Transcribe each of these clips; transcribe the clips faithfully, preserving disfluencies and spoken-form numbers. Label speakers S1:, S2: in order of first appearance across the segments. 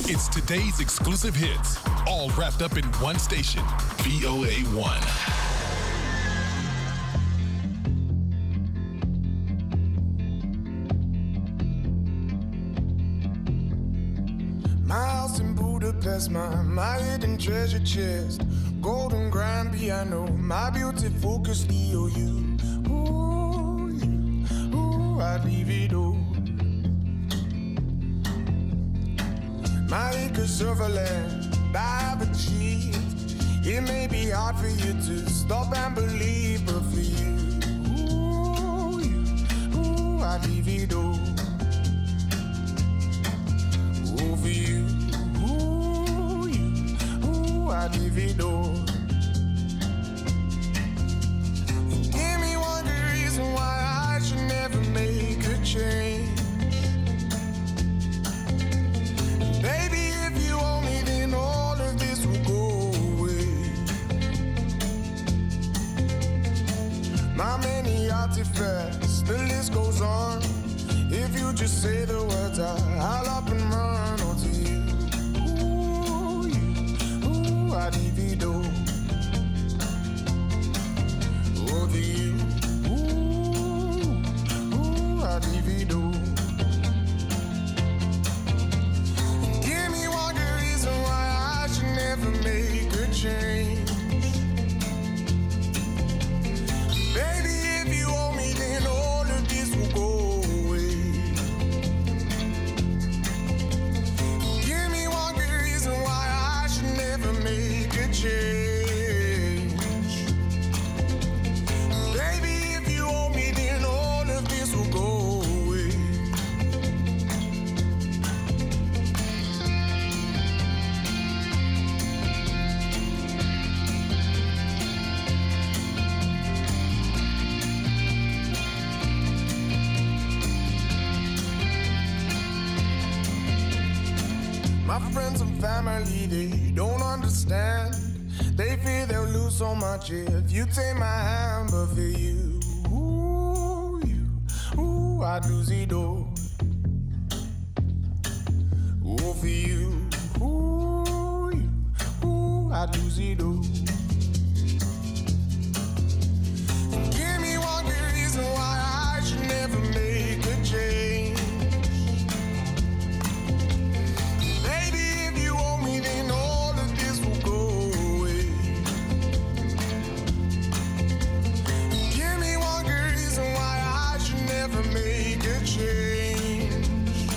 S1: It's today's exclusive hits, all wrapped up in one station, V O A one.
S2: My house in Budapest, my, my hidden treasure chest, golden grand piano, my beauty focus, E O U. Ooh, you, ooh, I'd leave it all. My acres of land I've achieved. It may be hard for you to stop and believe, but for you, ooh, you, ooh, I'd leave it all. Ooh, for you, ooh, you, ooh, I'd leave it all. And give me one good reason why I should never make a change. Baby, if you owe me, then all of this will go away. My many artifacts, the list goes on. If you just say the words, I, I'll up and run onto you. Ooh, you, ooh, I'd leave it all. Over you, ooh, ooh, I'd leave it all. Never make a change. Baby, if you owe me, then all of this will go away. Give me one good reason why I should never make a change. Baby, if you owe me, then all of this will go away. My friends and family, they don't understand. They fear they'll lose so much if you take my hand. But for you, ooh, you, ooh, I'd lose it all. Ooh, for you, ooh, you, ooh, I'd lose it all. Give me one good reason why I should never make a change. Then all of this will go away. Give me one good reason why I should never make a change.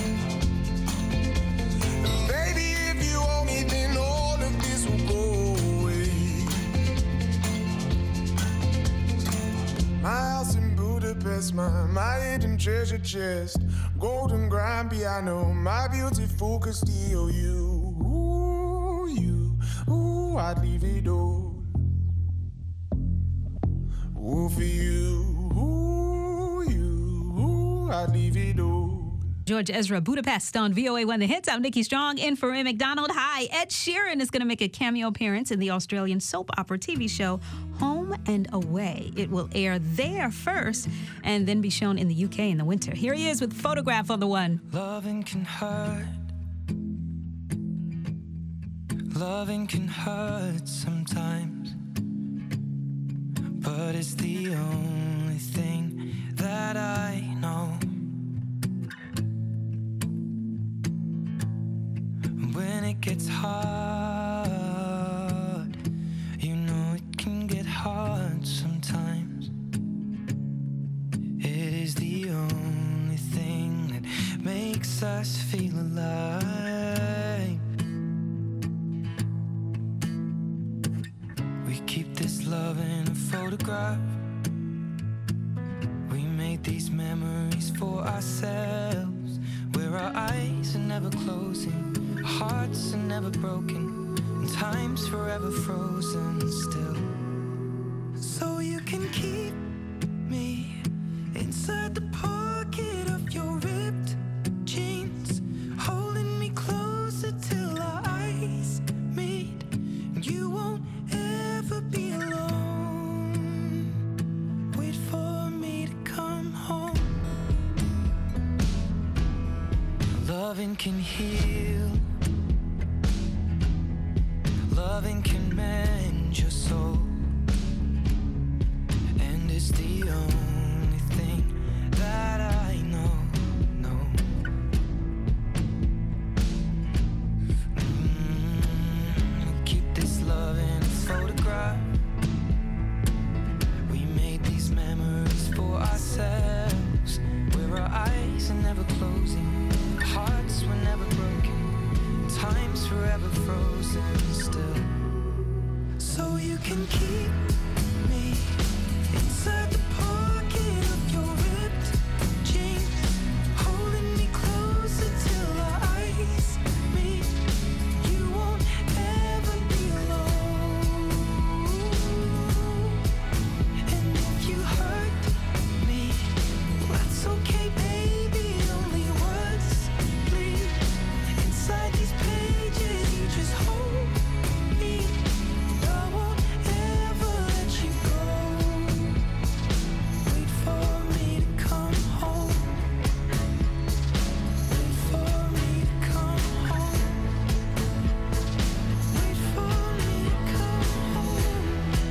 S2: Baby, if you owe me, then all of this will go away. My house in Budapest, my, my hidden treasure chest, golden grand piano, my beauty focus, E O U. Ooh, I'd leave it all. Ooh, for you, ooh, you, ooh, I'd leave it all.
S3: George Ezra, Budapest on V O A one The Hits. I'm Nikki Strong in for Ray McDonald. Hi, Ed Sheeran is going to make a cameo appearance in the Australian soap opera T V show Home and Away. It will air there first and then be shown in the U K in the winter. Here he is with Photograph on the one.
S4: Loving can hurt. Loving can hurt sometimes, but it's the only thing that I know. When it gets hard, you know it can get hard sometimes. It is the only thing that makes us feel alive. Keep this love in a photograph. We made these memories for ourselves, where our eyes are never closing, our hearts are never broken, and time's forever frozen still. So you can keep me inside the pocket of your ripped jeans, holding me closer till our eyes meet, and you won't ever be alone. Wait for me to come home. Loving can heal forever frozen still. So you can keep me inside the pocket of your ripped jeans, holding me closer till our eyes meet. You won't ever be alone. And if you hurt me, that's okay, baby. Only words bleed inside these pages. You just hold me. I won't ever let you go. Wait for me to come home. Wait for me to come home. Wait for me to come home.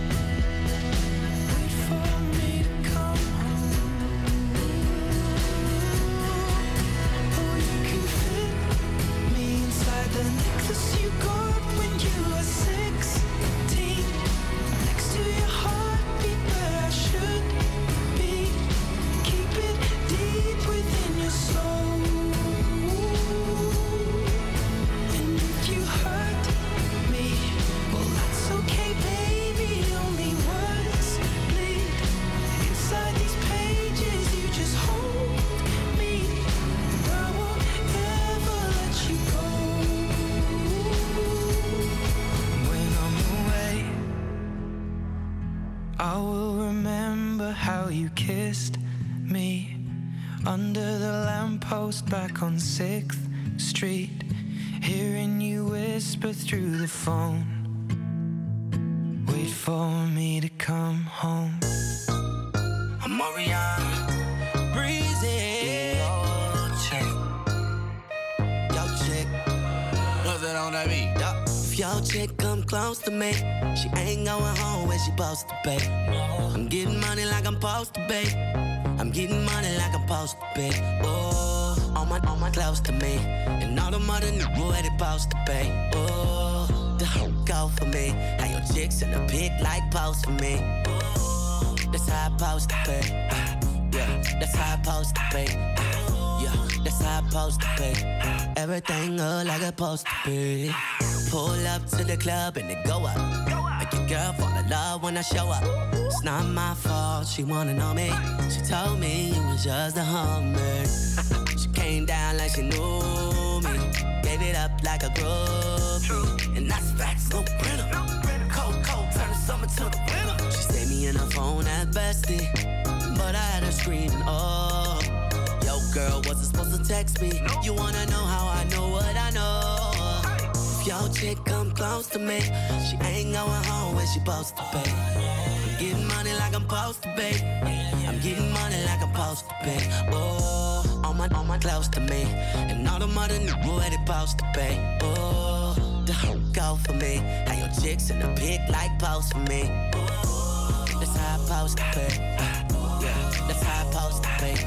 S4: Wait for me to come home. Oh, you can fit me inside the necklace you got when you were sixteen, next to your heartbeat where I should be. Keep it deep within your soul. And if you hurt me, well, that's okay, baby. Only words bleed inside these pages. You just hold me. I won't ever let you go. When I'm away, I will remember how you kissed me under the lamppost back on sixth Street, hearing you whisper through the phone. Wait for me to come home. I'm Mariana, breezy. Yo, chick, yo, chick, what's it on that beat? Yeah. If your chick come close to me, she ain't going home when she supposed to be. I'm getting money like I'm supposed to be. I'm getting money like I'm supposed to be. Oh, all my, all my close to me, and all the mother niggas where they supposed to be. Oh, the whole go for me. How your chicks in the pic like post for me. Oh, that's how I supposed to be. Yeah, that's how I supposed to be. Yeah, that's how I supposed to be. Everything look like it's supposed to be. Pull up to the club and it go up. Make your girl fall in love when I show up. It's not my fault, she wanna know me. She told me it was just a hummer. She came down like she knew me. Gave it up like a groupie. And that's facts, no printer. Cold, cold, turn the summer to the winter. She saved me in her phone at bestie, but I had her screaming, oh. Yo, girl, wasn't supposed to text me. You wanna know how I know what I know? If your chick come close to me, she ain't going home when she supposed to be. I'm getting money like I'm supposed to be. I'm getting money like I'm supposed to be. Oh, all my, all my close to me, and all the mother niggas where they supposed to be. Oh, the whole go for me. How your chicks in the pic like post for me. Oh, that's how I supposed to be. Yeah, that's how I supposed to be.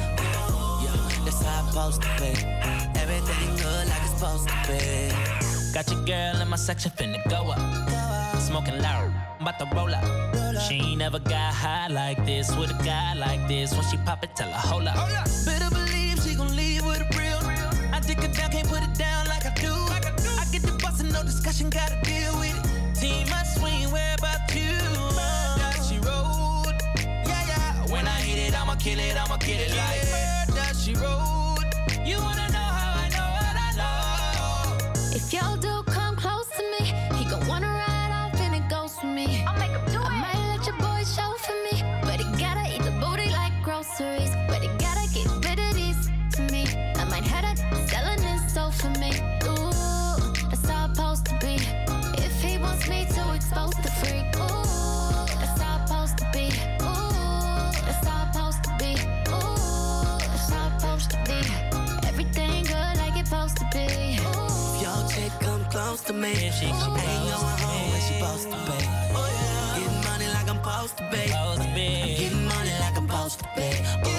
S4: Yeah, that's how I supposed to be. Everything good like it's supposed to be.
S5: Got your girl in my section finna go up. Smoking loud, I'm about to roll up. She ain't never got high like this with a guy like this. When she pop it, tell her hold up. Better believe she gon' leave with a real. I dick her down, can't put it down like I do. I get the bustin', no discussion, gotta deal with it. Team my swing, where about you? Does she roll? Yeah, yeah. When I hit it, I'ma kill it, I'ma kill it like where does she roll? You wanna know how I know what I know?
S6: If your dude come close to me, he gon' wanna ride off and it goes for me. I'll make him do it. I might let your boy show for me, but he gotta eat the booty like groceries. But he gotta get rid of these to me. I might have that selling his soul for me. Ooh, that's how it's supposed to be. If he wants me to expose the freak, ooh, that's how it's supposed to be. Ooh, that's how it's supposed to be. Ooh, that's how it's supposed to be. Everything good like it's supposed to be.
S4: Your chick come close to me. She, she ain't going home when she supposed to be. Oh, yeah. Getting money like I'm supposed to be. I'm getting money like I'm supposed to be.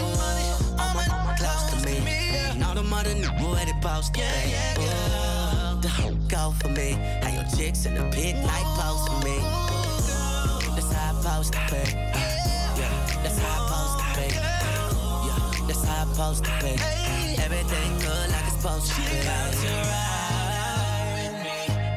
S4: Oh, all my, all my close to me. And all the mother niggas where they supposed to be. Oh, the whole go for me. How your chicks in the pic like post for me. That's how I'm supposed to be. Yeah, that's how I'm supposed to be. Yeah, that's how I'm supposed to be. Everything good like it's supposed to be.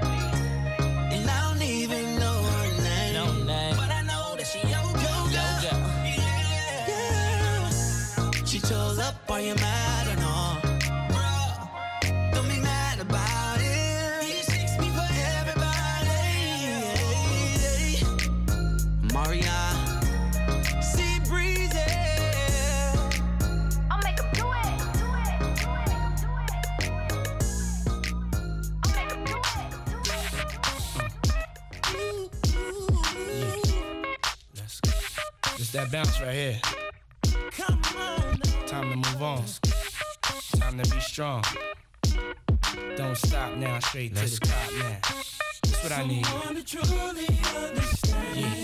S7: that bounce right here. Come on. Time to move on. Time to be strong. Don't stop now, straight to the top now. That's what I need. Yeah.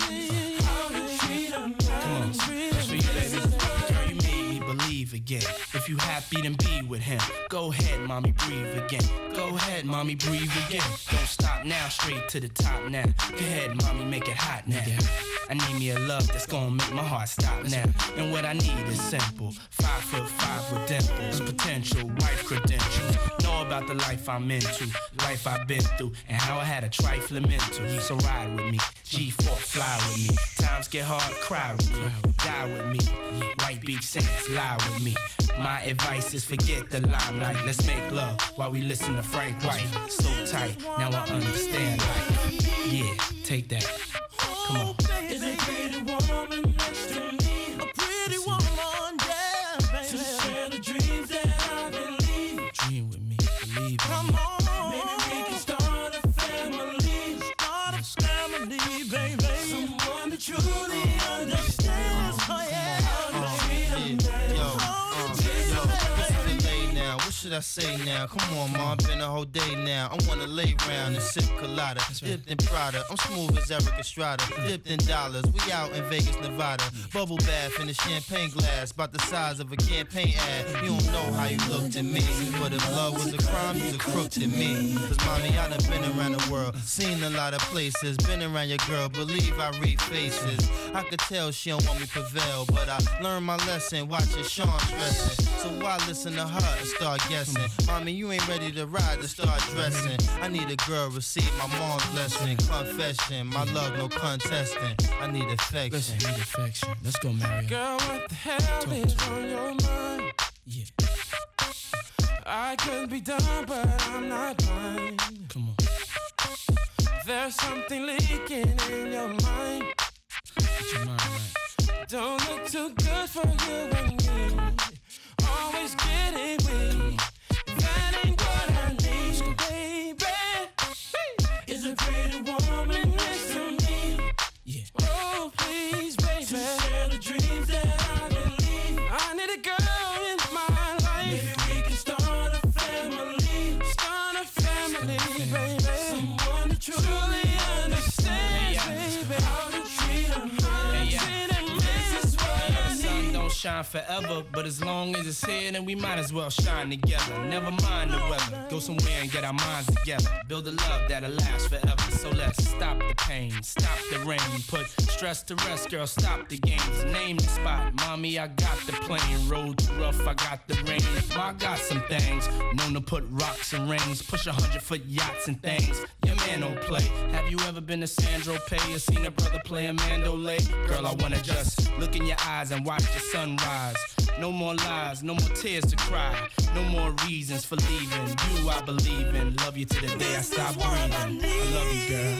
S7: Come on, that's for you, baby. Girl, you made me believe again. If you happy, then be with him. Go ahead, mommy, breathe again. Go ahead, mommy, breathe again. Don't stop now, straight to the top now. Go ahead, mommy, make it hot now. I need me a love that's gonna make my heart stop now. And what I need is simple. Five foot five with dimples, potential wife credentials. Know about the life I'm into, life I've been through, and how I had a trifling mental. So ride with me, G four, fly with me. Times get hard, cry with me, die with me. White Beach Saints, lie with me. My advice is forget the limelight. Let's make love while we listen to Frank White. So tight, now I understand life. Yeah, take that. Come on. Is a pretty woman next to me? A pretty woman, yeah, baby. To share the dreams that I believe. Dream with me, believe. Come on. Maybe we can start a family. Start a family, baby. Someone that truly understands. Oh yeah. What should I say now? Come on, ma, been a whole day now. I wanna lay round and sip colada, dipped in Prada. I'm smooth as Eric Estrada, dipped in dollars. We out in Vegas, Nevada. Bubble bath in a champagne glass, about the size of a campaign ad. You don't know how you looked at me, but if love was a crime, you's a crook to me. Cause mommy, I done been around the world, seen a lot of places, been around your girl, believe I read faces. I could tell she don't want me prevail, but I learned my lesson, watching Sean stressing. So why listen to her and start guessing? Mommy, you ain't ready to ride to start dressing. I need a girl, receive my mom's blessing. Confession, my love, no contesting. I need affection. Listen, I need affection. Let's go, Mario. Girl, what the hell Talk is on your mind? Yeah. I could be done, but I'm not blind. Come on. There's something leaking in your mind. Get your mind right. Don't look too good for you and me. Always getting weak. That ain't what I need, baby. Is a pretty woman next to me. Yeah. Oh, please, baby. To share the dreams that I believe. I need a girl in my life. Maybe we can start a family. Start a family, baby. Someone to truly understands, baby. How to treat them, how to treat them. This is what I need. Don't shine forever, but as long as it's here, then we might as well shine together. Never mind the weather, go somewhere and get our minds together. Build a love that'll last forever. So let's stop the pain, stop the rain. Put stress to rest, girl, stop the games. Name the spot, mommy, I got the plane. Road too rough, I got the rain. I got some things, known to put rocks and rings. Push a hundred foot yachts and things. Your man don't play. Have you ever been to Sandro Pay or seen a brother play a mandolay? Girl, I wanna just look in your eyes and watch the sunrise. No more lies, no more tears to cry. No more reasons for leaving. You I believe in. Love you to the day I stop breathing. I love you, girl.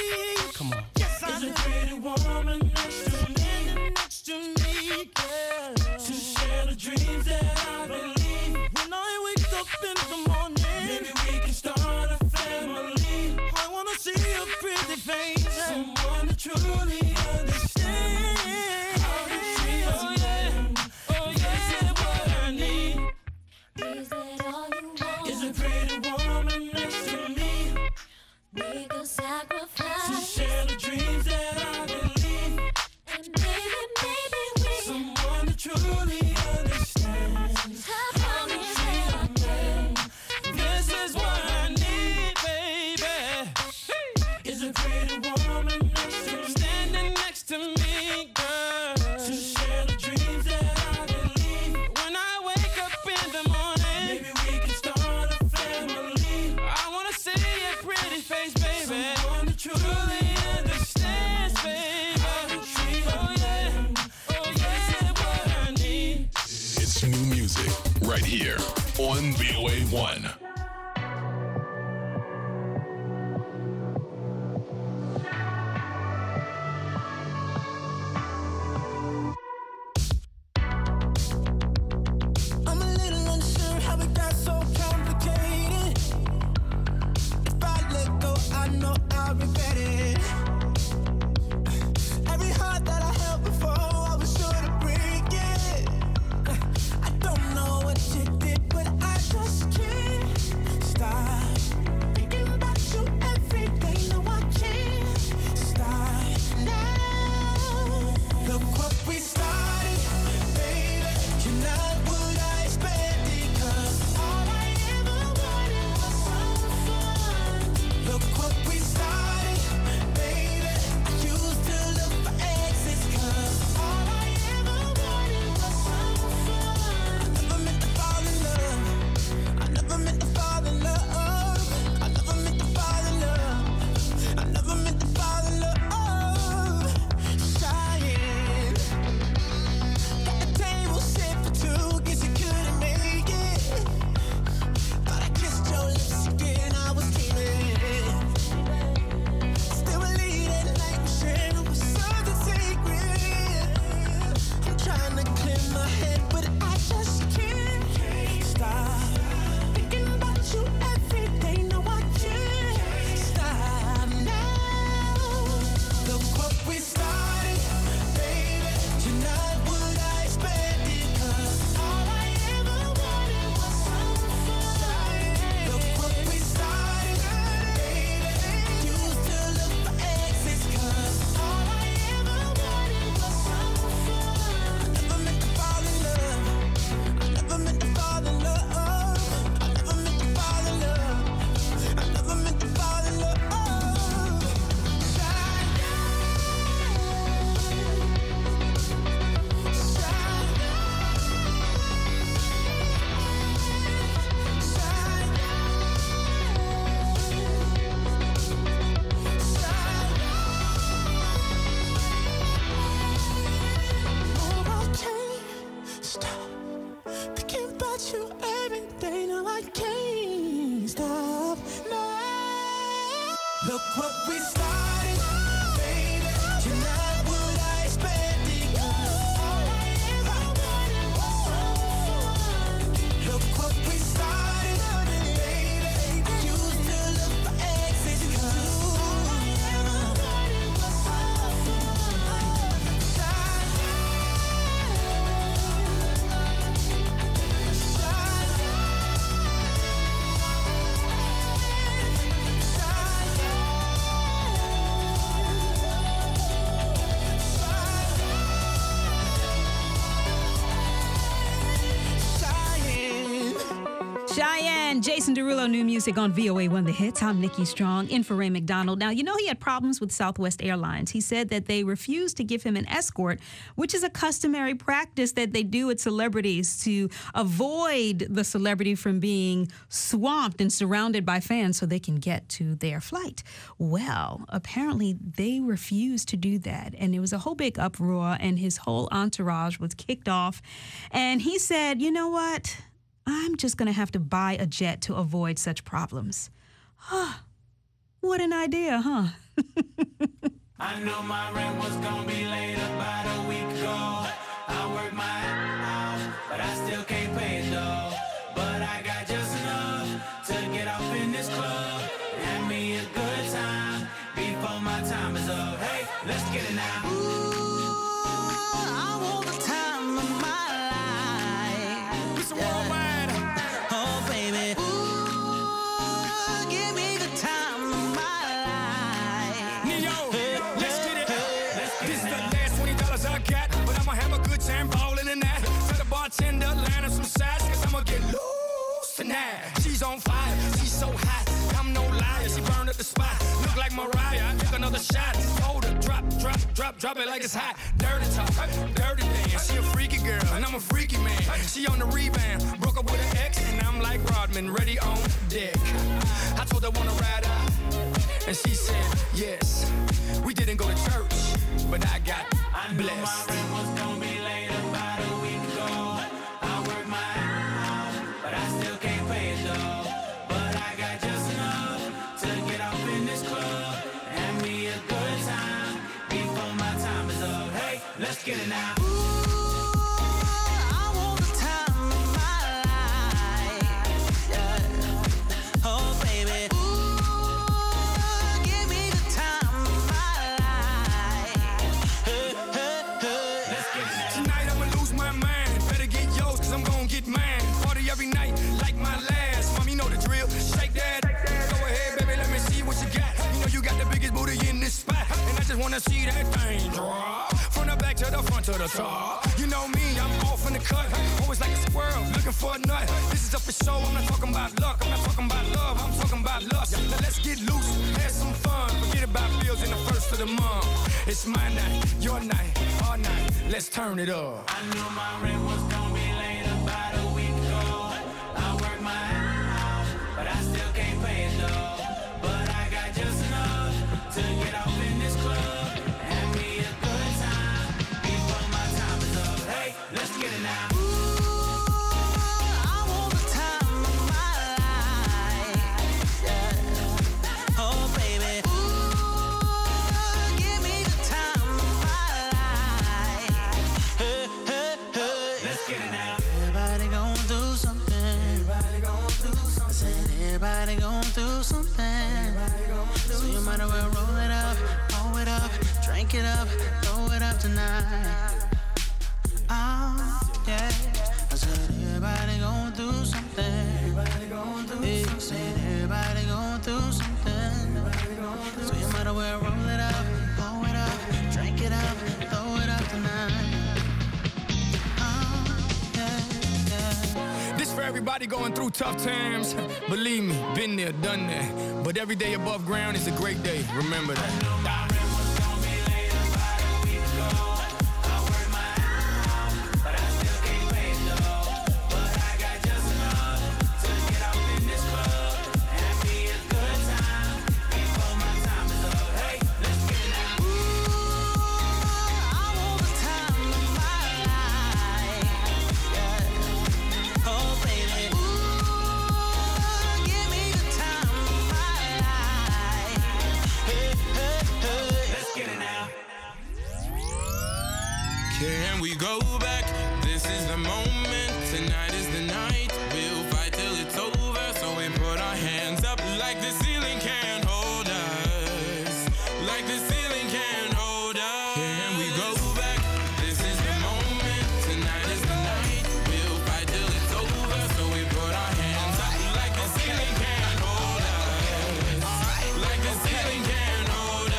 S7: Come on. Yes, I need a pretty woman next to me, next to me, girl. To share the dreams that I believe. When I wake up in the morning, maybe we can start a family. I wanna see your pretty face. Someone to truly understand. How to treat us, yeah. Oh yeah, what I need. Is that all you want? Is a pretty woman next to me. We could sacrifice to share the dreams that I believe. And maybe, maybe we someone to truly understands how to treat a man. This is what I need, baby. Is a pretty woman next to me, standing next to me, girl. To share the dreams that I believe. When I wake up in the morning, maybe we can start a family. I wanna see your pretty face, baby. Someone that truly understands, baby. How to treat oh yeah, oh yeah, what I need.
S1: It's new music right here on V O A one.
S2: I'm a little unsure how it got so complicated. If I let go, I know I'll regret it. Every heart that I held before, I was
S4: Look what we started, baby. You're not what I expected. Look what we started, baby. You still look for exits. You
S3: Cheyenne, Jason Derulo, new music on V O A one The Hits. I'm Nikki Strong, in for Ray McDonald. Now, you know he had problems with Southwest Airlines. He said that they refused to give him an escort, which is a customary practice that they do with celebrities to avoid the celebrity from being swamped and surrounded by fans so they can get to their flight. Well, apparently they refused to do that, and there was a whole big uproar, and his whole entourage was kicked off. And he said, you know what? I'm just going to have to buy a jet to avoid such problems. Huh. What an idea, huh?
S4: I know my rent was gonna be late about a week ago. I worked my ass off, but I still can't pay it though. But I got just enough to get off in this club. Have me a good time before my time is up. Hey, let's get it now. Ooh, I want the time of my life. It's worldwide. Oh, baby. Ooh, give me the time of my life.
S8: Neo, let's get it. This is the last twenty dollars I got, but I'ma have a good time ballin' in that. Tell the bartender, line up some sides, cause I'ma get loose tonight. She's on fire, she's so hot, I'm no liar, she burned up the spot. Look like Mariah, I took another shot. Hold her, drop, drop, drop, drop it like it's hot. Dirty talk, dirty dance. She a freaky girl, and I'm a freaky man. She on the rebound, broke up with an ex, and I'm like Rodman, ready on deck. I told her wanna ride out, and she said yes. We didn't go to church, but I got
S4: I knew
S8: blessed.
S4: my rent was gonna be late about a week ago. I worked my ass off, but I still can't pay it though. But I got just enough to get off in this club. Have me a good time before my time is up. Hey, let's get it now. Ooh, I want the time of my life. Yeah. Oh, baby. Ooh, give me the time of my life. Hey, hey, hey. Let's get it now.
S8: Tonight I'ma lose my mind. Better get yours, cause I'm gon' get mine. Party every night, like my last. Mom, you know the drill. Shake that. Go ahead, baby, let me see what you got. You know you got the biggest booty in this spot. And I just wanna see that thing drop. From the back to the front to the top. You know me, I'm off in the cut. Always like a squirrel, looking for a nut. This is up for show, I'm not talking about luck. I'm not talking about love, I'm talking about lust. Now let's get loose, have some fun. Forget about bills in the first of the month. It's my night, your night, our night. Let's turn it up.
S4: I knew my rent was gonna be late about a week ago. I worked my ass off, but I still can't pay it though. But I got just enough to get off in this club. Have me a good time before my time is up. Hey, let's get it now. Ooh, I want the time of my life. Yeah. Oh, baby. Ooh, give me the time of my life. Hey, hey, hey. Let's get it now. Everybody gon' do something. Everybody gon' do something. I said everybody gon' do something. Everybody gon' do so you might as well roll it up, roll it up, drink it up, throw it up tonight. Oh, yeah. I said everybody gon' do something. Everybody gon' do yeah, something. Said everybody gon' do something. Everybody gon' do so you might as well roll it up, roll it up, drink it up, throw it up tonight. Oh, yeah, yeah.
S8: This for everybody going through tough times. Believe me, been there, done that. But every day above ground is a great day. Remember that.
S4: Give me the time of my life.
S9: go back, this is the moment. Tonight is the night. We'll fight till it's over. So we put our hands up like the ceiling can't hold us. Like the ceiling can't hold us. Can we go back? This is the moment. Tonight is the night. We'll fight till it's over. So we put our hands up like the ceiling can't hold us. Like the ceiling can't hold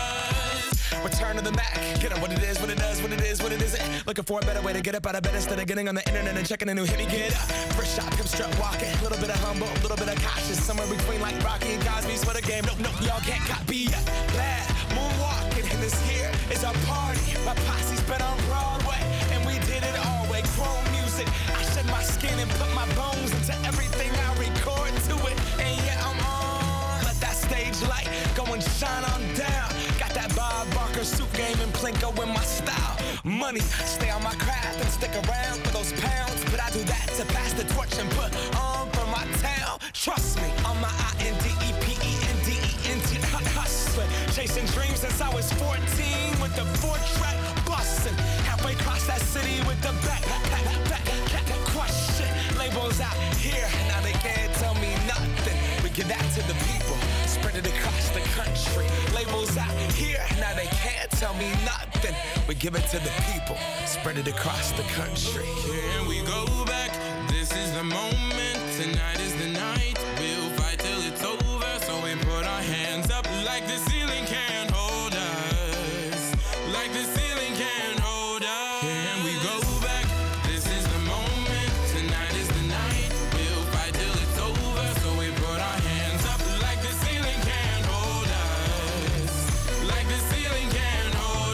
S9: us.
S10: Return to the Mac. Get on what it is, what it does, what it is, what it isn't. Looking for a better way to get up out of bed instead of getting on the internet and checking a new hit. Me get up, first shot, come strut walking. A little bit of humble, a little bit of cautious. Somewhere between like Rocky and Cosby's for the game. Nope, nope, y'all can't copy yet. Glad moonwalking, and this here is our party. My posse's been on Broadway, and we did it all way. Chrome music, I shed my skin and put my bones into everything I record to it. And yeah, I'm on. Let that stage light go and shine on down. Got that Bob Barker suit game and Plinko in my style. Money, stay on my craft and stick around for those pounds. But I do that to pass the torch and put on for my town. Trust me, on my I N D E P E N D E N T hustling. Chasing dreams since I was fourteen with the four-track bustin'. Halfway across that city with the back, back, back, back, question. Labels out here, now they can't tell me nothing. We give that to the people, spread it across the country. Labels out here, now they can't tell me nothing. We give it to the people, spread it across the country.
S9: Can we go back? This is the moment. Tonight is the night. We'll fight till it's over. So we put our hands up like the ceiling can't hold us. Like the ceiling can't hold us. Can we go back? This is the moment. Tonight is the night. We'll fight till it's over. So we put our hands up like the ceiling can't hold us. Like the ceiling can't hold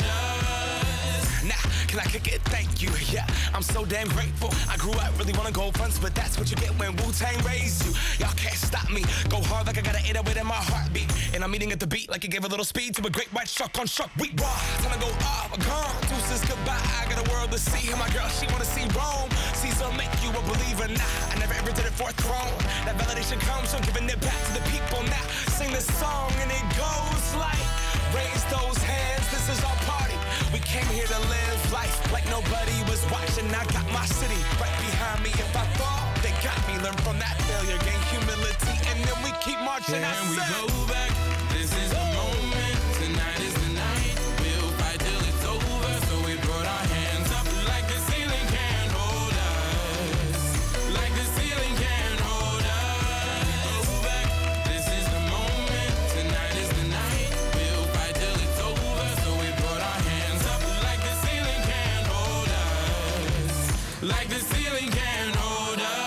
S9: us.
S10: Nah, can I kick it? Thank you, yeah. I'm so damn grateful. I grew up really wanna go fronts, but that's what you get when Wu-Tang raised you. Y'all can't stop me. Go hard like I got an eight oh eight in my heartbeat. And I'm eating at the beat like it gave a little speed to a great white shark on shark. We raw. Time to go off, gone. Deuces goodbye. I got a world to see. And my girl, she wanna see Rome. Caesar make you a believer. Nah, I never ever did it for a throne. That validation comes from giving it back to the people. Now sing this song and it goes like, raise those hands. This is our party. We came here to live life like nobody was watching. I got my city right behind me. If I fall, they got me. Learn from that failure, gain humility, and then we keep marching.
S9: Can
S10: I
S9: we
S10: said,
S9: go back? This is the moment. Tonight is the night. We'll fight till it's over. So we put our hands up like the ceiling can't hold us. Like the ceiling can't hold us. Go back. This is the moment. Tonight is the night. We'll fight till it's over. So we put our hands up like the ceiling can't hold us. Like the ceiling can't hold us.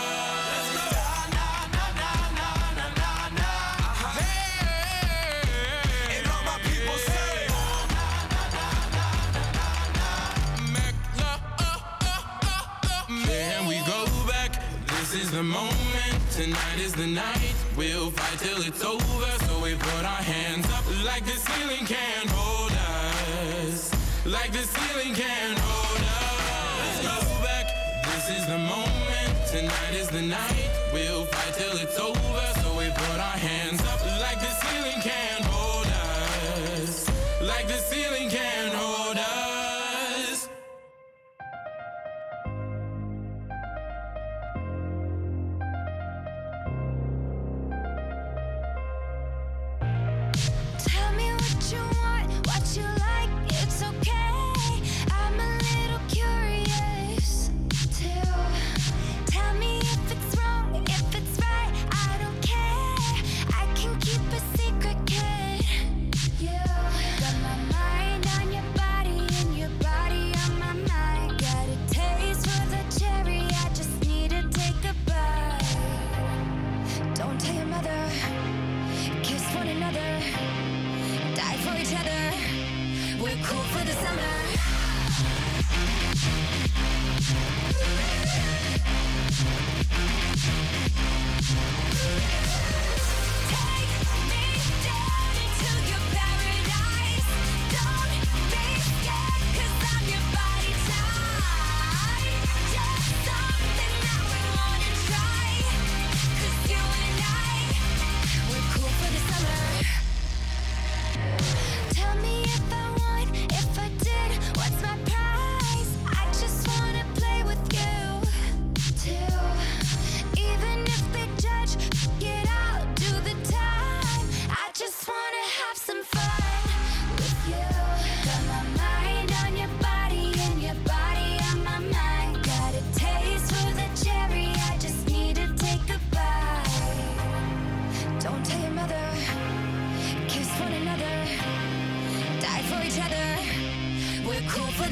S10: and all my people say,
S9: Can we go back? This is the moment. Tonight is the night. We'll fight till it's over. So we put our hands up like the ceiling can't hold us. Like the ceiling can't hold us. Go back. This is the moment. Tonight is the night. We'll fight till it's over. So we put our hands up like the ceiling can't hold us. Like the ceiling can't hold us.
S6: Tell me what you want, what you like, it's okay. I'm a little curious too. Tell me if it's wrong, if it's right, I don't care. I can keep a secret, kid. You got my mind on your body and your body on my mind. Got a taste for the cherry, I just need to take a bite. Don't tell your mother, kiss one another, die for each other. We're cool for the summer. Take me down into your paradise. Don't be scared, 'cause I'm your body type. Just something I would wanna try. 'Cause you and I, we're cool for the summer. Tell me if I want, if I did.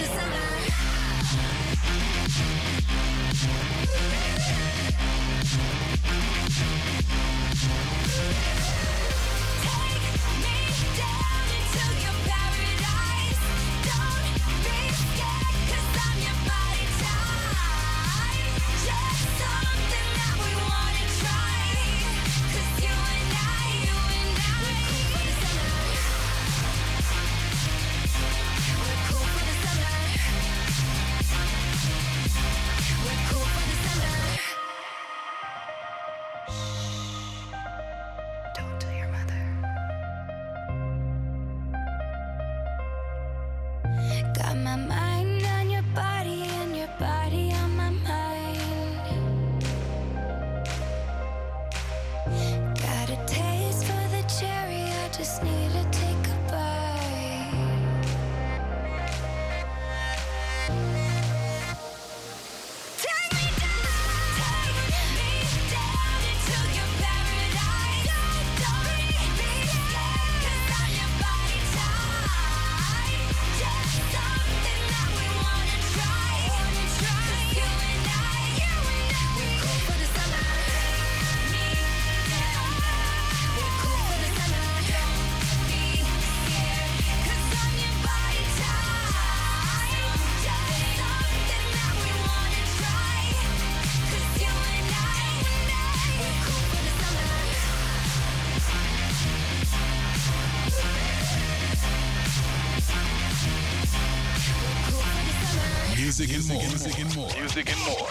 S1: Music and more. Music and more. Music and more.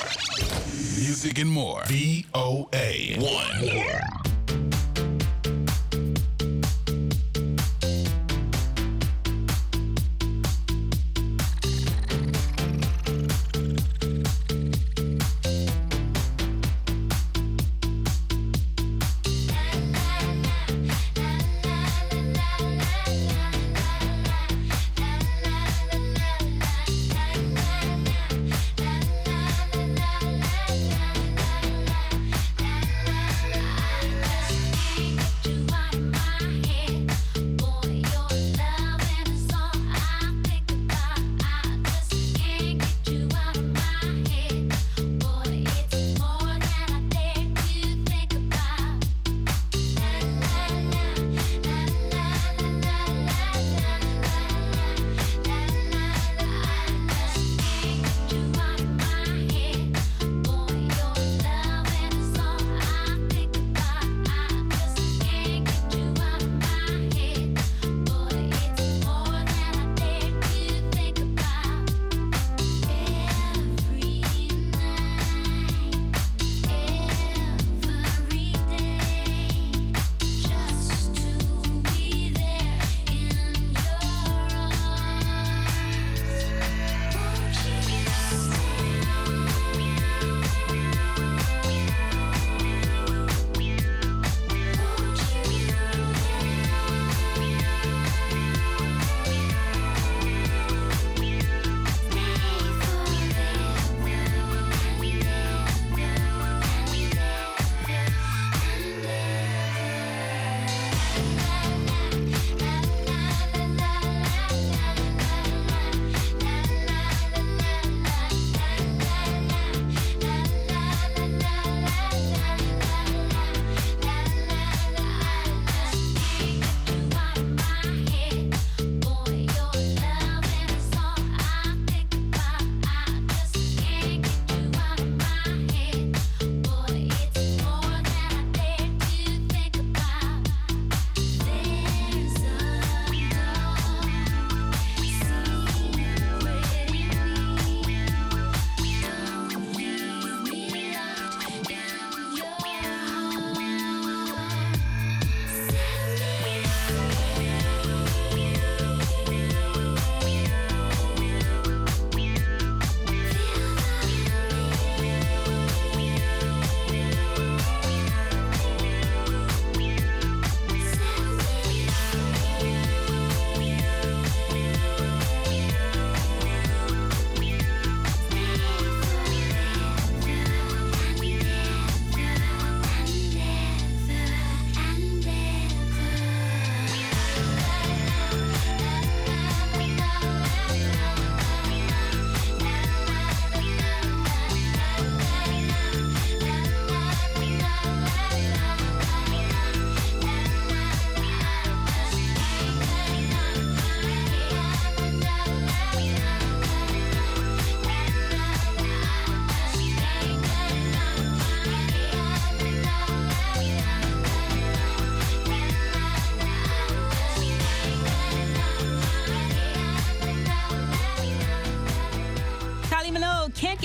S1: Music and more. V O A one.
S6: La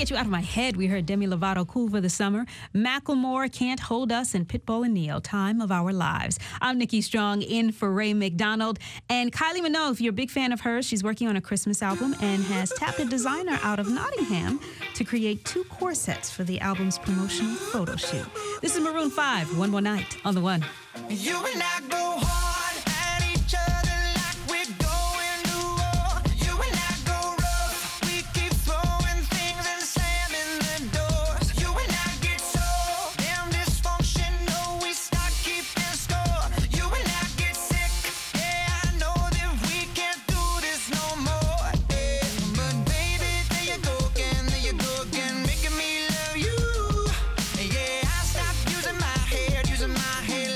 S3: Get You Out of My Head. We heard Demi Lovato, Cool for the Summer. Macklemore, Can't Hold Us, and Pitbull and Neo, Time of Our Lives. I'm Nikki Strong, in for Ray McDonald. And Kylie Minogue, if you're a big fan of hers, she's working on a Christmas album and has tapped a designer out of Nottingham to create two corsets for the album's promotional photo shoot. This is Maroon five, One More Night on The One.
S4: You and I go hard at each other like we're going to war. You and I go rough. We keep throwing things and slamming the doors. You and I get so damn dysfunctional. We start keeping score. You and I get sick. Yeah, I know that we can't do this no more. Yeah. But baby, there you go again, there you go again, making me love you. Yeah, I stopped using my head, using my head.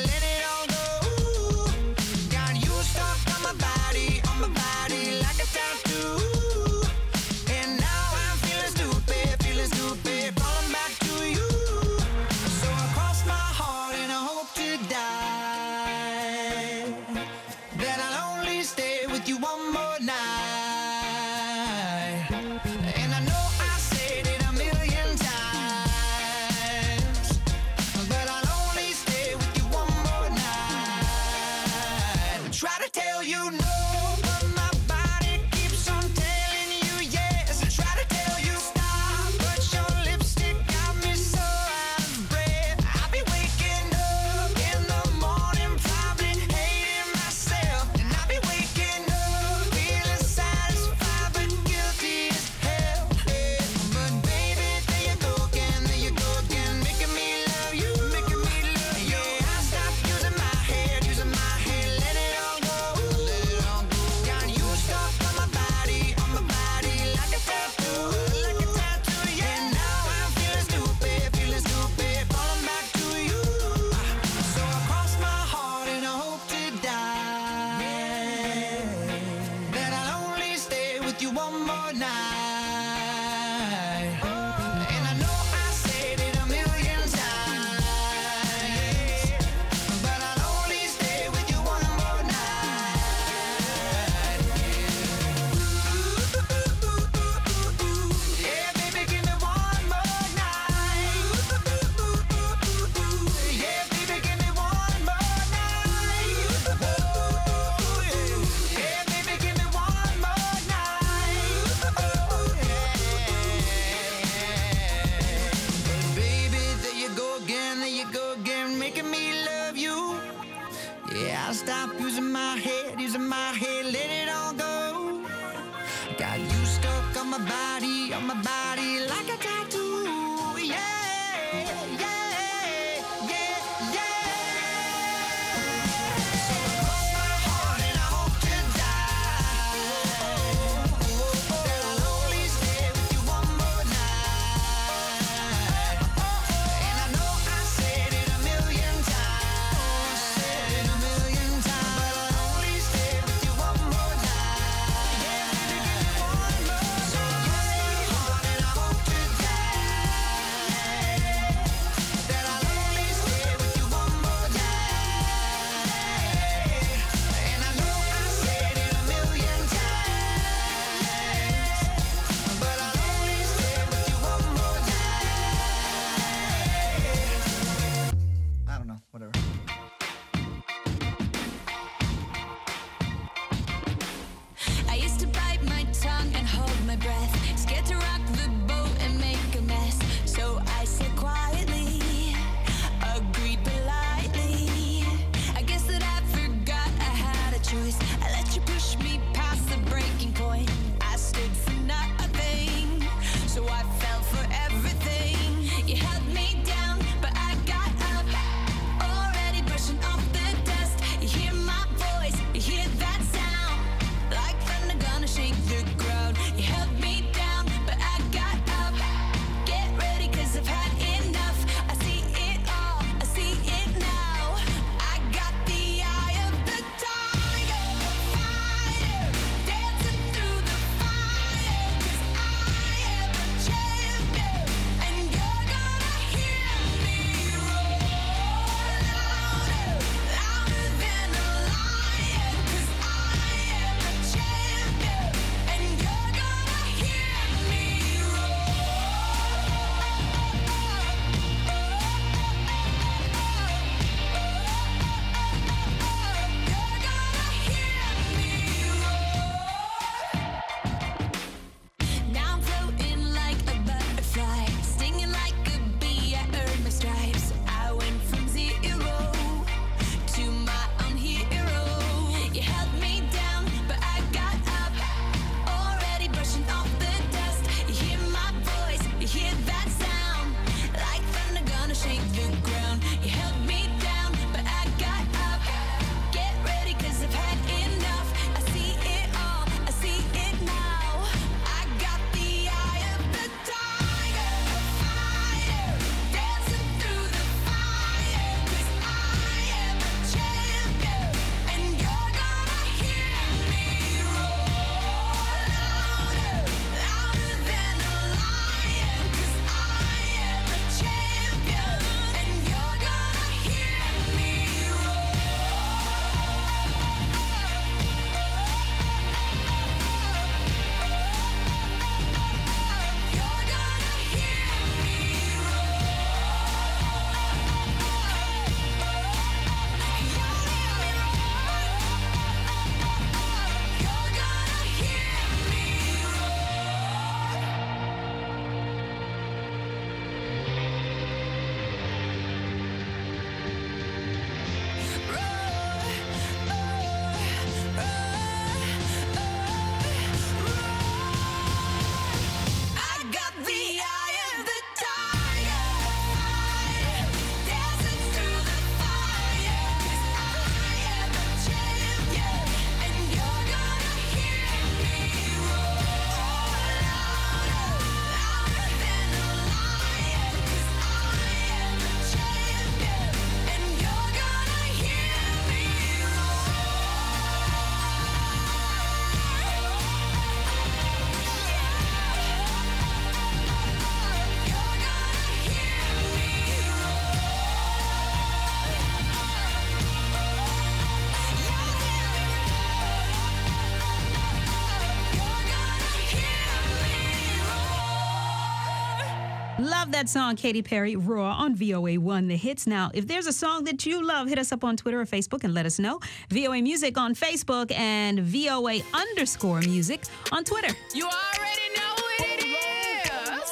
S3: Love that song, Katy Perry, Raw on V O A one, The Hits. Now, if there's a song that you love, hit us up on Twitter or Facebook and let us know. V O A Music on Facebook and V O A underscore music on Twitter.
S11: You already know what it is.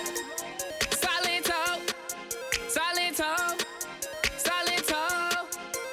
S11: Silento, Silento, Silento.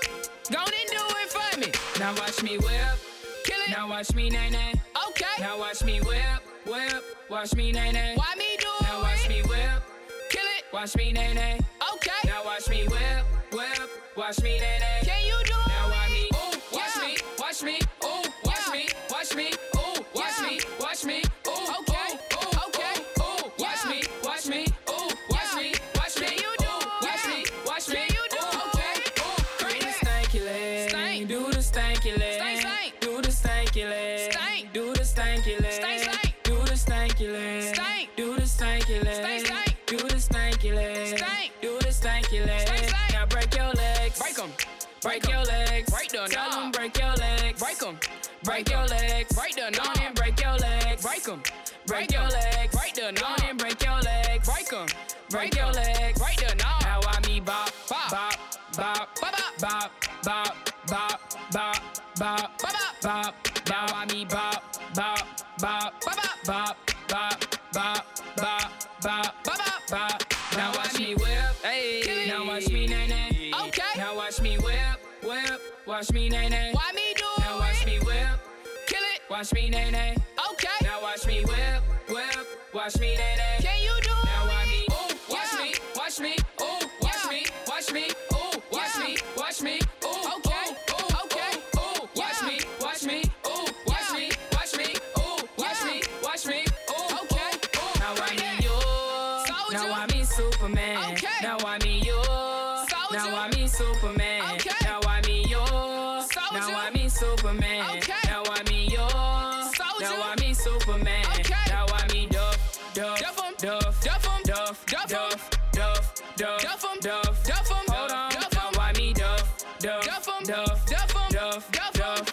S11: Go and do it for me. Now watch me whip, kill it. Now watch me nay nay. Okay. Now watch me whip, whip. Watch me nay nay. Why me do it? Now watch me whip, kill it. Watch me nay nay. Okay. Now watch me whip, whip. Watch me nay nay. Can you do it? Now watch me, ooh, watch yeah. me, watch me, ooh, watch yeah. me, watch me, ooh, watch yeah. me, watch me, ooh, okay, ooh, okay, ooh, watch yeah. me, watch me, ooh, watch yeah. me, watch me, can you do it? Watch yeah. me, watch me, can you do it? Okay, ooh, do the stanky leg, stank, do the stanky leg, stank, stank, do the stanky leg, stank, do the stanky leg, stank, stank, do the stanky leg, stank, do the stanky leg, stank, stank, do the stanky leg, stank, do the stanky leg, stank, stank. Now break your legs, break 'em. Break your legs, break them, tell them break your legs, break them, break your legs, break them, down and break your legs, break them, break your legs, break them, down and break your legs, break them, break your legs, break them, now. Now I me bop, bop, bop, bop, bop, bop, bop, bop, bop, bop, bop, bop. Now I me bop, bop, bop, bop, bop, bop, bop, bop, bop, bop, bop. Now watch me whip, hey. Now watch me nay nay. Okay. Now watch me whip, whip. Watch me nay nay. Why me do it? Now watch me whip, kill it. Watch me nay nay. Okay. Now watch me whip, whip. Watch me nay nay. Can you do it? Now watch me, ooh, watch yeah. me, watch me, ooh, watch yeah. me, watch me, ooh, watch yeah. me, watch me, ooh, okay, ooh, okay, ooh, watch yeah. me, watch me, ooh, watch yeah. me, watch me, ooh, watch yeah. me, watch me, ooh, okay, ooh. Now I me yours. Now I me Superman. Okay. Now I me yours. Now I me Superman. Okay. Now I me yours. Now I me Superman. Okay. Now I me yours. Now I me Superman. Okay. Now I me Duff, Duff, Duff, Duff, Duff, Duff, Duff, Duff, Duff, Duff, Duff, Duff. Hold on. Now I me Duff, Duff, Duff, Duff, Duff, Duff, Duff, Duff,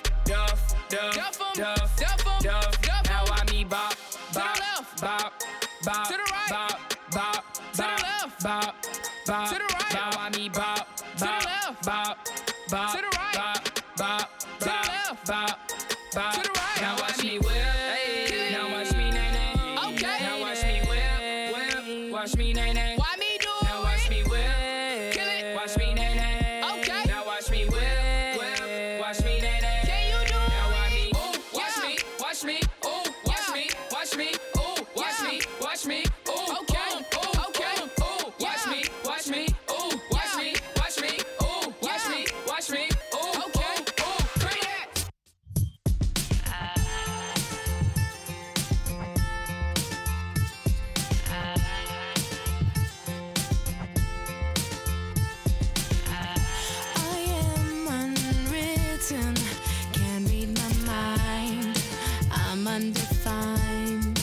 S11: Duff, Duff, Duff, Duff. Now I me bop, bop, bop, bop, to the right, bop, bop, to the left, bop, bop, to the right. Now I me bop, bop, to the left, bop, bop, to the right, bop, bop, to the left, bop, bop, to the right. Now watch me whip, hey. Now watch me nay nay. Okay. Now watch me whip, whip. Watch me nay nay. Why me do it? Now watch me whip, kill it. Watch me nay nay. Okay. Now watch me whip, whip. Watch me nay nay. Can you do it? Now watch me, ooh, watch me, watch me, ooh, watch me, watch me, ooh, watch me, watch me, ooh, okay, ooh, okay, ooh, watch me, watch me, ooh, watch me, watch me, ooh, watch me, watch me, ooh, okay, ooh, bring it.
S6: I am unwritten, can't read my mind. I'm undefined.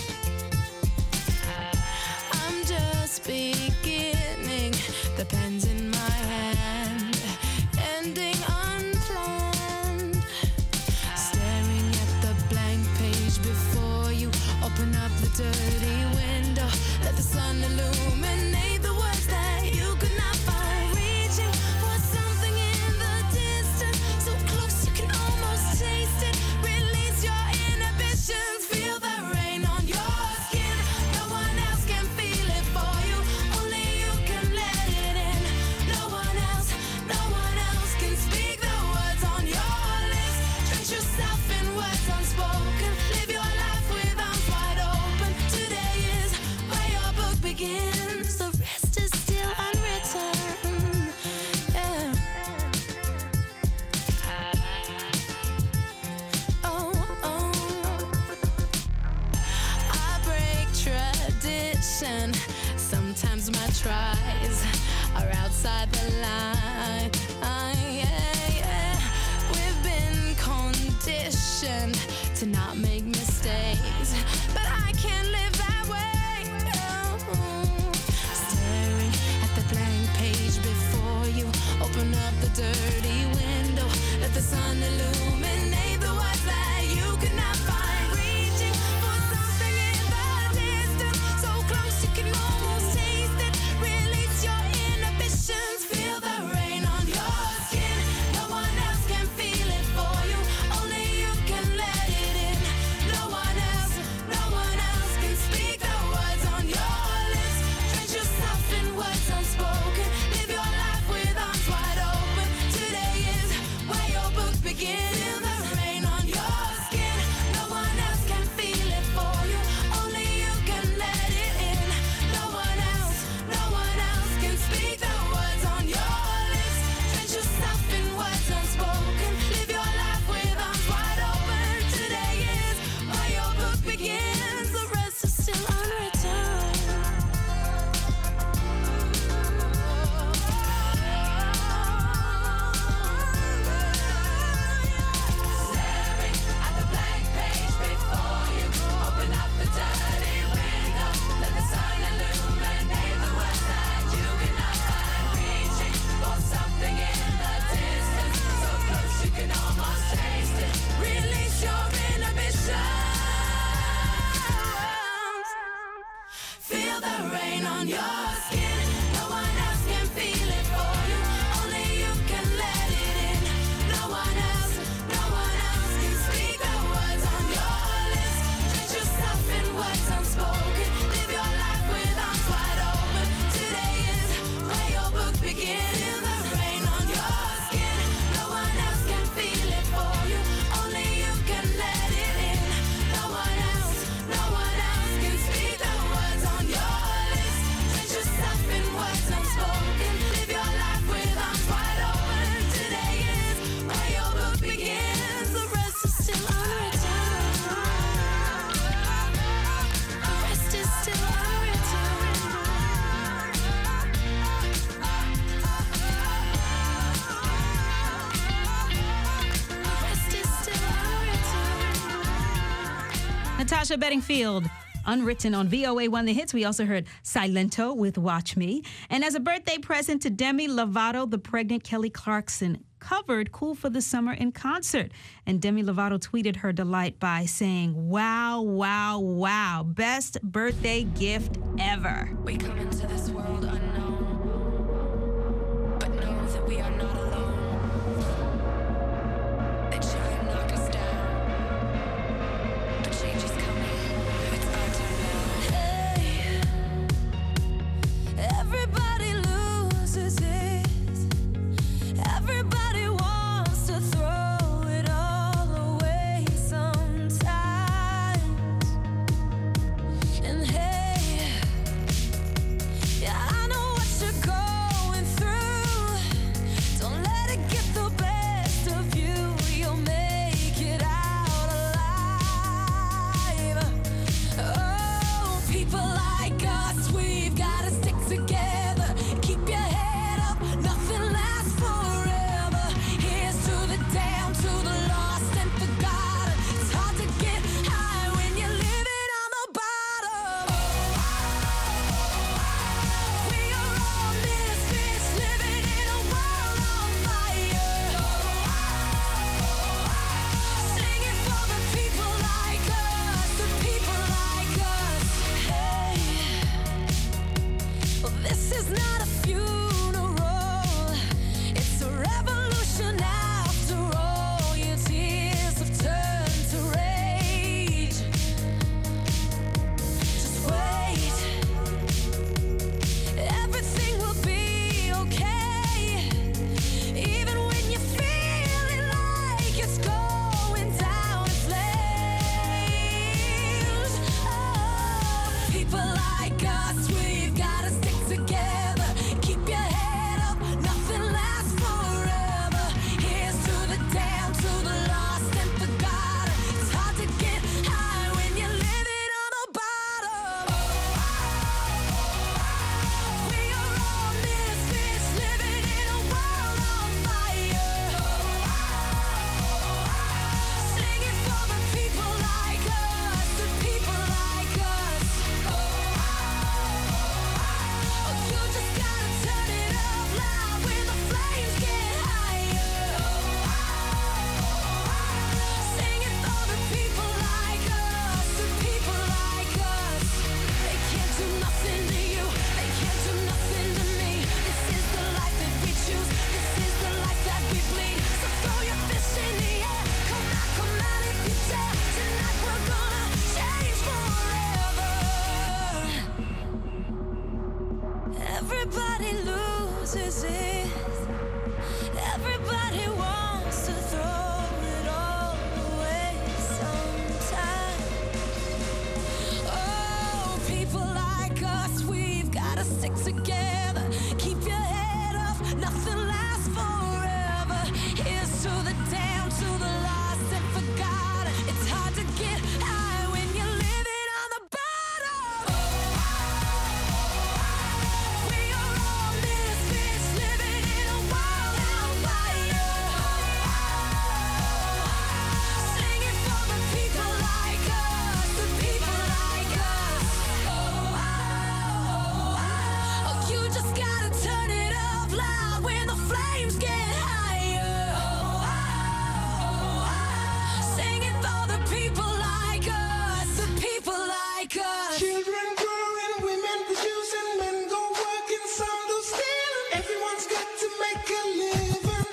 S6: I'm just beginning, the pen's in my hand, ending unplanned. Staring at the blank page before you, open up the dirty window, let the sun illuminate the words that you could not find. Reaching for something in the distance, so close you can almost taste it. Release your inhibitions, feel the rain on your skin. No one else can feel it for you, only you can let it in. No one else, no one else can speak the words on your lips. Drench yourself in words unspoken, live your life with arms wide open. Today is where your book begins, the rest is still unwritten. Yeah. Oh, oh. I break tradition. Sometimes my tries are outside the line. Yeah, yeah. We've been conditioned to not make mistakes, but I can't live that way. No. Staring at the blank page before you, open up the dirty window, let the sun illuminate the words that you could not find. Reaching for something in the distance, so close you can almost taste
S3: Natasha Bedingfield, Unwritten on V O A One The Hits. We also heard Silento with Watch Me. And as a birthday present to Demi Lovato, the pregnant Kelly Clarkson covered Cool for the Summer in concert. And Demi Lovato tweeted her delight by saying, wow, wow, wow, best birthday gift ever.
S12: We come into this world unknown, but know that we are not alone. They try and knock us down, but change is coming. It's our turn now. Hey, everybody loses it. Everybody wants to throw it all away sometimes. And hey, yeah, I know what you're going through. Don't let it get the best of you. You'll make it out alive. Oh, people like us, we've got to stick together. Keep your head up, nothing lasts forever. Here's to the down, to the lost and forgotten. It's hard to get high when you're living on the bottom. We are all misfits living in a world on fire. Singing for the people like us, the people like us. Hey, well, this is not a funeral, it's a revolution after all. Your tears have turned to rage. Just wait, everything will be okay. Even when you're feeling like it's going down in flames. Oh, people like us, we've got to stick together. Keep your head up, nothing lasts forever. Here's to the down, to the lost and forgotten. It's hard to get high when you're living on the bottom. We are all misfits living in a world on fire. Singing for the people like us, the people like us. Oh, you just gotta turn it up loud when the flames get higher. Singing for the people like us, the people like us. They can't do nothing to you, they can't do nothing to me. This is the life that we choose, this is the life that we bleed. So throw your fist in the air, come out, come out if you dare. Tonight we're gonna change forever. Everybody loses it. Everybody wants to throw it all away sometimes. Oh, people like us, we've got to stick together. Keep your head up, nothing lasts forever. Here's to the down, to the lost and forgotten. It's hard to get high when you're living on the bottom. We are all misfits living in a world on fire. Singing for the people like us, the people like us. Oh, you just gotta turn it up loud when the flames get higher. Singing for the people like us, the people like us.
S13: Children growing, women producing, men go working, some do stealing. Everyone's got to make a living.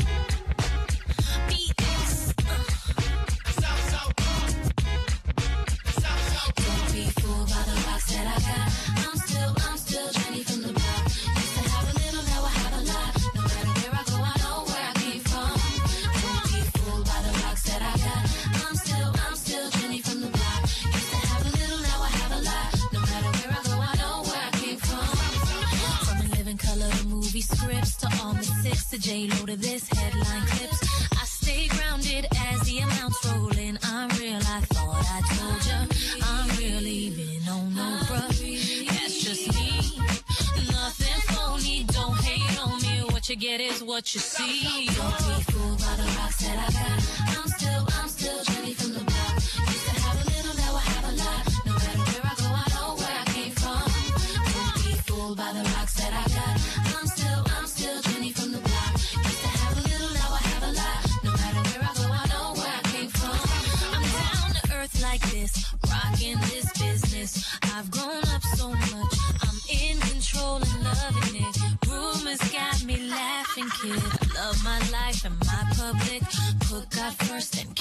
S6: Don't be fooled by the rocks that I got. I'm still, I'm still Jenny from the block. Used to have a little, now I have a lot. No matter where I go, I know where I came from. Don't be fooled by the rocks that I got. I'm still, I'm still Jenny from the block. Used to have a little, now I have a lot. No matter where I go, I know where I came from. From a living color to movie scripts to all the six to J-Lo to this headline clips. I stay grounded as the amounts roll in. I'm real, I thought I told ya. I'm real, even on no bruh. That's just me. Nothing phony, don't hate on me. What you get is what you see. Don't be fooled by the rocks that I got. I'm still, I'm still Jenny from the block. Used to have a little, now I have a lot.
S14: business, rocking this business. I've grown up so much, I'm in control and loving it. Rumors got me laughing, kid. I love my life and my public. Put God first and